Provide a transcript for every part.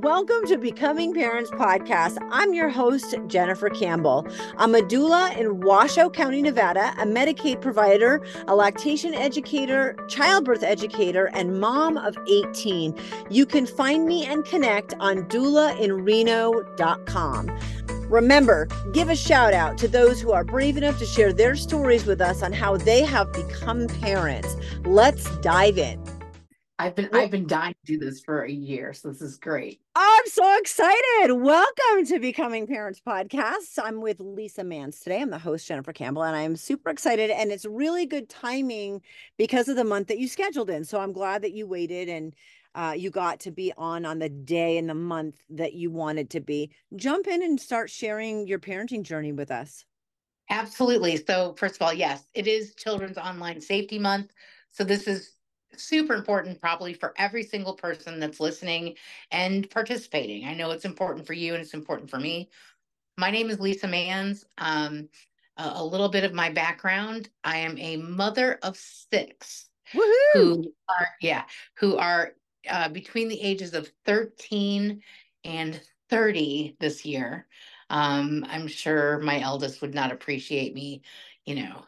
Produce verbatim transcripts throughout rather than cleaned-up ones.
Welcome to Becoming Parents Podcast. I'm your host, Jennifer Campbell. I'm a doula in Washoe County, Nevada, a Medicaid provider, a lactation educator, childbirth educator, and mom of eighteen. You can find me and connect on doula in reno dot com. Remember, give a shout out to those who are brave enough to share their stories with us on how they have become parents. Let's dive in. I've been I've been dying to do this for a year, so this is great. I'm so excited. Welcome to Becoming Parents Podcast. I'm with Lisa Mans today. I'm the host, Jennifer Campbell, and I'm super excited. And it's really good timing because of the month that you scheduled in. So I'm glad that you waited and uh, you got to be on on the day and the month that you wanted to be. Jump in and start sharing your parenting journey with us. Absolutely. So first of all, yes, it is Children's Online Safety Month. So this is super important probably for every single person that's listening and participating. I know it's important for you and it's important for me. My name is Lisa Mans. Um, a, a little bit of my background. I am a mother of six. Woohoo! Who are, yeah, who are uh, between the ages of thirteen and thirty this year. Um, I'm sure my eldest would not appreciate me, you know,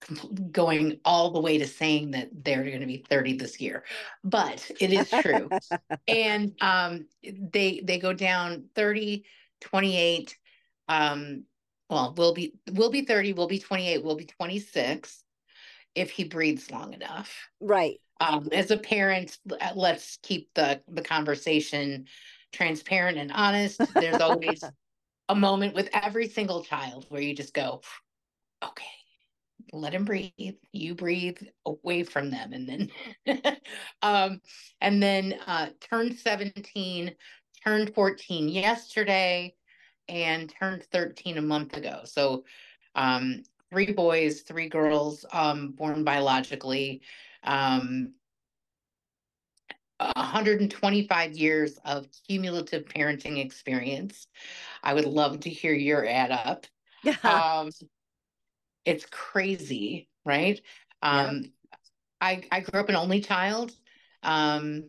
going all the way to saying that they're going to be thirty this year, but it is true. And um, they they go down thirty, twenty-eight. Um, well, we'll be we'll be thirty, we'll be twenty-eight, we'll be twenty-six if he breathes long enough. Right. Um, as a parent, let's keep the the conversation transparent and honest. There's always a moment with every single child where you just go, okay, let him breathe. You breathe away from them. And then, um, and then uh, turned seventeen, turned fourteen yesterday, and turned thirteen a month ago. So um, three boys, three girls, um, born biologically. Um, one hundred twenty-five years of cumulative parenting experience. I would love to hear your add up. Yeah. Um, it's crazy, right? Um, Yep. I, I grew up an only child. Um,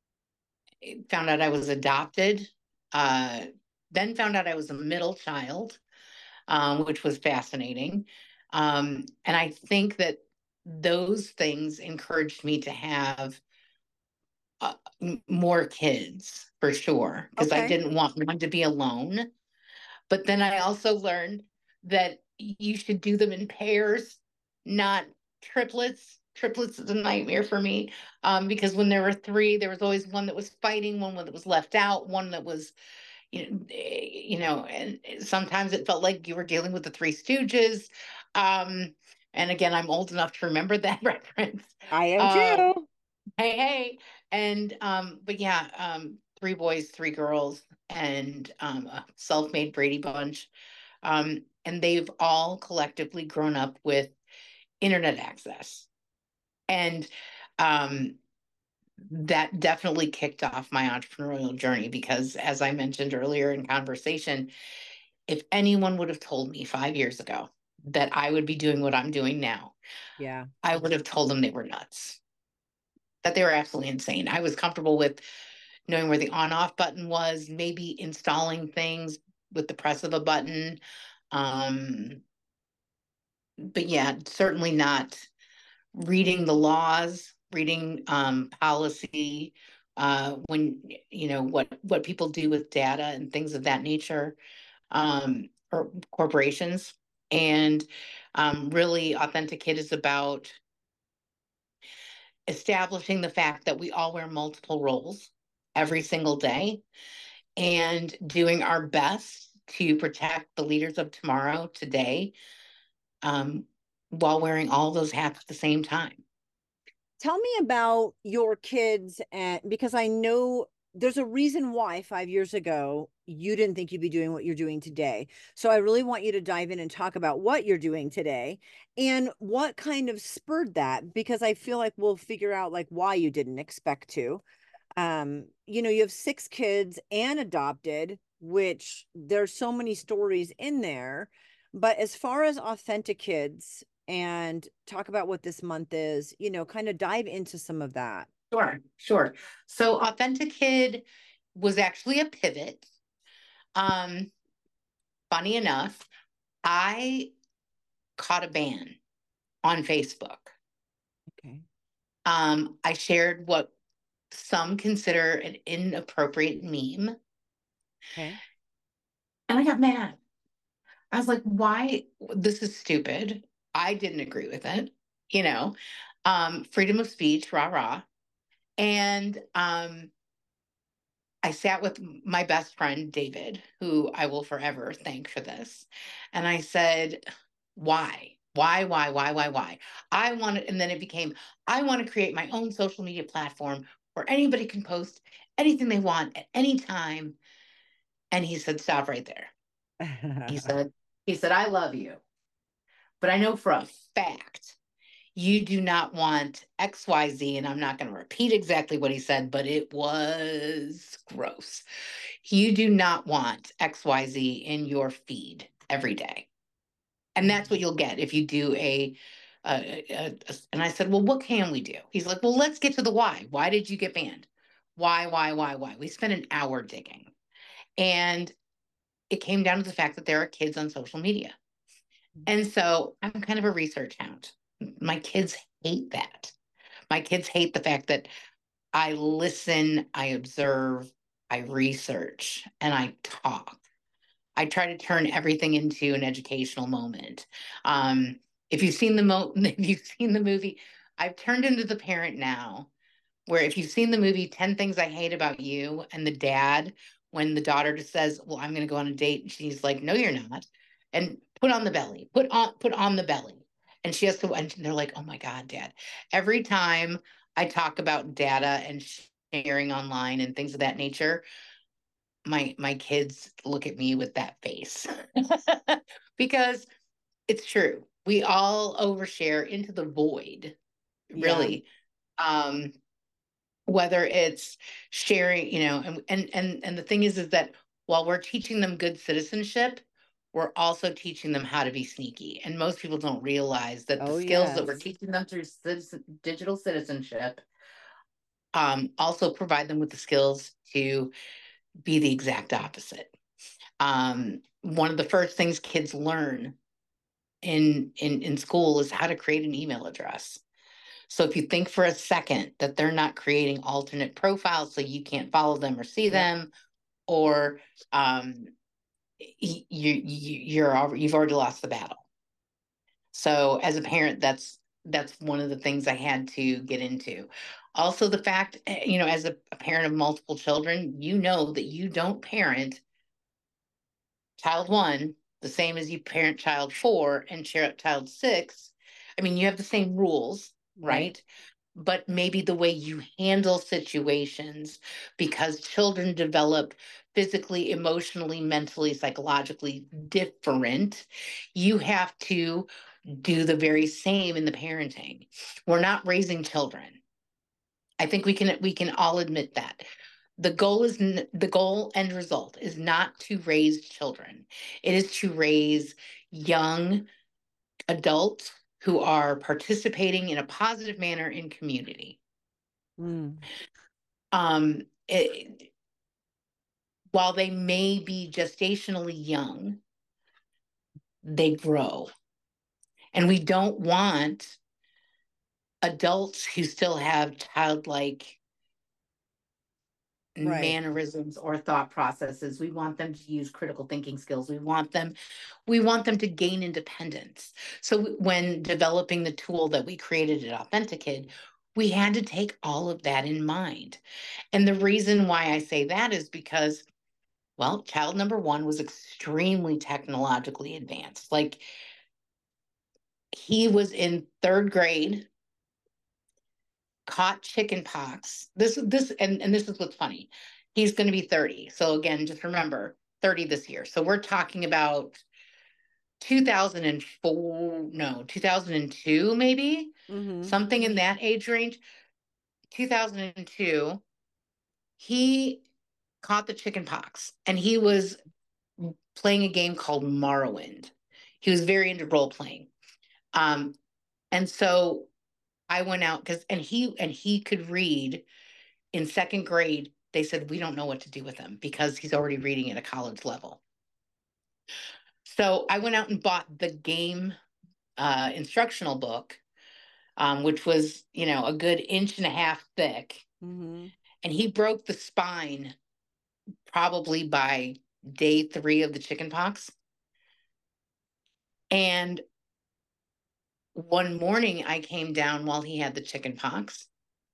found out I was adopted. Uh, then found out I was a middle child, um, which was fascinating. Um, and I think that those things encouraged me to have uh, more kids for sure, because okay. I didn't want one to be alone. But then I also learned that you should do them in pairs, not triplets. Triplets is a nightmare for me, um, because when there were three, there was always one that was fighting, one that was left out, one that was, you know, you know, and sometimes it felt like you were dealing with the Three Stooges. Um, and again, I'm old enough to remember that reference. I am um, too. Hey, hey. And, um, but yeah, um, three boys, three girls, and um, a self-made Brady Bunch. Um, and they've all collectively grown up with internet access. And um, that definitely kicked off my entrepreneurial journey because, as I mentioned earlier in conversation, if anyone would have told me five years ago that I would be doing what I'm doing now, yeah, I would have told them they were nuts. That they were absolutely insane. I was comfortable with knowing where the on-off button was, maybe installing things with the press of a button. Um, but yeah, certainly not reading the laws, reading um, policy, uh, when, you know, what, what people do with data and things of that nature, um, or corporations. And um, really, Authentic Kid is about establishing the fact that we all wear multiple roles every single day and doing our best to protect the leaders of tomorrow today, um, while wearing all those hats at the same time. Tell me about your kids, and because I know there's a reason why five years ago you didn't think you'd be doing what you're doing today. So I really want you to dive in and talk about what you're doing today and what kind of spurred that, because I feel like we'll figure out like why you didn't expect to. Um, you know, you have six kids and adopted, which there's so many stories in there. But as far as Authentic Kids, and talk about what this month is, you know, kind of dive into some of that. Sure, sure. So Authentic Kid was actually a pivot. Um, funny enough, I caught a ban on Facebook. Okay. Um, I shared what some consider an inappropriate meme, Okay. and I got mad. I was like, why? This is stupid. I didn't agree with it, you know. Um, freedom of speech, rah rah. And um, I sat with my best friend, David, who I will forever thank for this. And I said, why? Why, why, why, why, why? I want to, and then it became, I want to create my own social media platform where anybody can post anything they want at any time. And he said, stop right there. He said, he said, I love you, but I know for a fact you do not want X Y Z. And I'm not going to repeat exactly what he said, but it was gross. You do not want X Y Z in your feed every day. And that's what you'll get if you do a, a, a, a, and I said, well, what can we do? He's like, well, let's get to the why. Why did you get banned? Why, why, why, why? We spent an hour digging. And it came down to the fact that there are kids on social media. And so I'm kind of a research hound. My kids hate that. My kids hate the fact that I listen, I observe, I research, and I talk. I try to turn everything into an educational moment. Um, if you've seen the mo- if you've seen the movie, I've turned into the parent now where if you've seen the movie ten Things I Hate About You, and the dad, when the daughter just says, well, I'm going to go on a date, and she's like, no, you're not. And put on the belly, put on, put on the belly. And she has to, and they're like, oh my God, dad. Every time I talk about data and sharing online and things of that nature, my, my kids look at me with that face because it's true. We all overshare into the void, Yeah. really. Um, whether it's sharing, you know, and and and and the thing is is that while we're teaching them good citizenship, we're also teaching them how to be sneaky. And most people don't realize that the Oh, skills that we're yes. teaching them through citizen, digital citizenship um, also provide them with the skills to be the exact opposite. Um, one of the first things kids learn in in in school is how to create an email address. So if you think for a second that they're not creating alternate profiles so you can't follow them or see Yep. them, or um, you, you you're you've already lost the battle. So as a parent, that's that's one of the things I had to get into. Also, the fact, eh, you know, as a, a parent of multiple children, you know that you don't parent child one the same as you parent child four and child six. I mean, you have the same rules, Right. right? But maybe the way you handle situations, because children develop physically, emotionally, mentally, psychologically different, you have to do the very same in the parenting. We're not raising children. I think we can we can all admit that. The goal is n- the goal end result is not to raise children. It is to raise young adults who are participating in a positive manner in community. Mm. Um, it, while they may be gestationally young, they grow. And we don't want adults who still have childlike Right. mannerisms or thought processes. We want them to use critical thinking skills. We want them, we want them to gain independence. So when developing the tool that we created at AuthenticKid, we had to take all of that in mind. And the reason why I say that is because, well, child number one was extremely technologically advanced. Like he was in third grade, caught chicken pox. This this and, and this is what's funny. He's going to be thirty. So again, just remember thirty this year. So we're talking about two thousand four, no, two thousand two maybe, Mm-hmm. something in that age range. two thousand two, he caught the chicken pox and he was playing a game called Morrowind. He was very into role playing. Um, and so I went out because and he and he could read in second grade they said, we don't know what to do with him because he's already reading at a college level. So I went out and bought the game uh, instructional book, um, which was, you know, a good inch and a half thick. Mm-hmm. And he broke the spine probably by day three of the chicken pox. And one morning I came down while he had the chicken pox,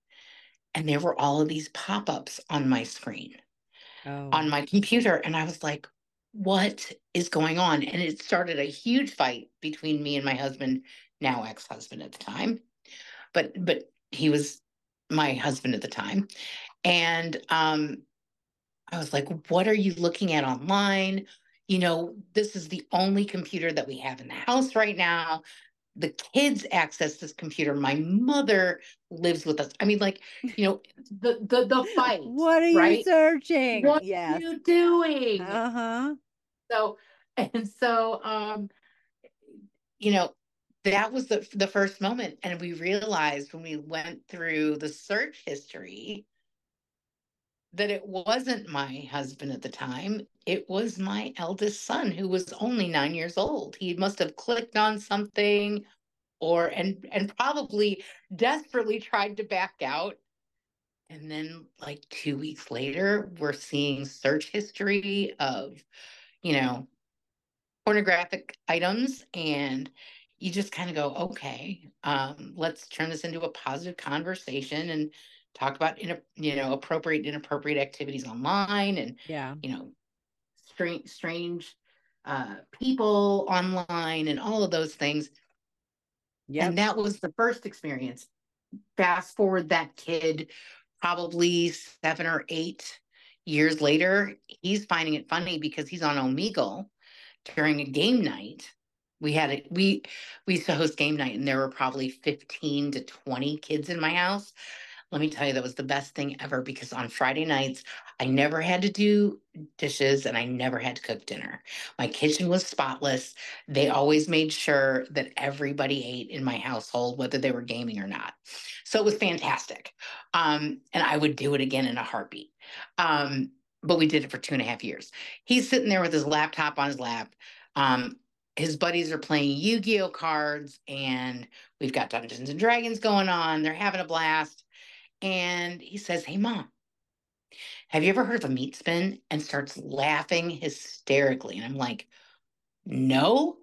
and there were all of these pop-ups on my screen, Oh. on my computer. And I was like, what is going on? And it started a huge fight between me and my husband, now ex-husband at the time. But but he was my husband at the time. And um, I was like, what are you looking at online? You know, this is the only computer that we have in the house right now. The kids access this computer. My mother lives with us. I mean, like, you know, the the the fight, What are you right? searching? What are Yes. you doing? Uh-huh. So and so um, you know, that was the the first moment. And we realized when we went through the search history that it wasn't my husband at the time. It was my eldest son who was only nine years old. He must have clicked on something or and and probably desperately tried to back out. And then like two weeks later, we're seeing search history of, you know, pornographic items, and you just kind of go, okay, um, let's turn this into a positive conversation and talk about in, you know, appropriate inappropriate activities online, and Yeah. you know, strange strange uh, people online, and all of those things. Yep. And that was the first experience. Fast forward that kid probably seven or eight years later, he's finding it funny because he's on Omegle during a game night. We had it, we we used to host game night, and there were probably fifteen to twenty kids in my house. Let me tell you, that was the best thing ever, because on Friday nights, I never had to do dishes and I never had to cook dinner. My kitchen was spotless. They always made sure that everybody ate in my household, whether they were gaming or not. So it was fantastic. Um, and I would do it again in a heartbeat. Um, but we did it for two and a half years. He's sitting there with his laptop on his lap. Um, his buddies are playing Yu-Gi-Oh cards, and we've got Dungeons and Dragons going on. They're having a blast. And he says, hey, Mom, have you ever heard of a meat spin? And starts laughing hysterically. And I'm like, no.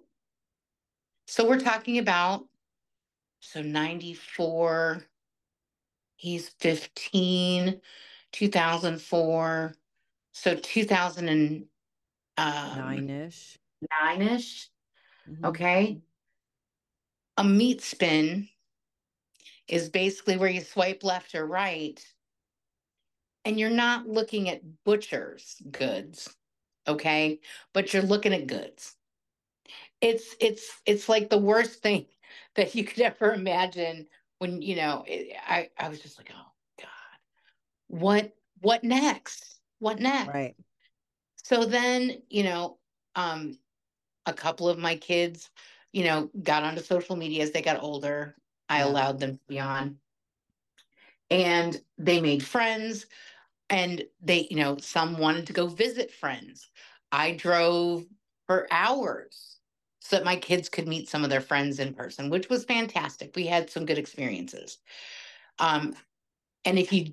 So we're talking about, so ninety-four, he's fifteen, two thousand four. So two thousand Nine-ish. nine-ish. Mm-hmm. Okay. A meat spin is basically where you swipe left or right, and you're not looking at butcher's goods, okay? But you're looking at goods. It's it's it's like the worst thing that you could ever imagine. When, you know, it, I I was just like, oh God, what what next? What next? Right. So then, you know, um, a couple of my kids, you know, got onto social media as they got older. I Yeah. allowed them to be on, and they made friends. And they, you know, some wanted to go visit friends. I drove for hours so that my kids could meet some of their friends in person, which was fantastic. We had some good experiences. Um, and if you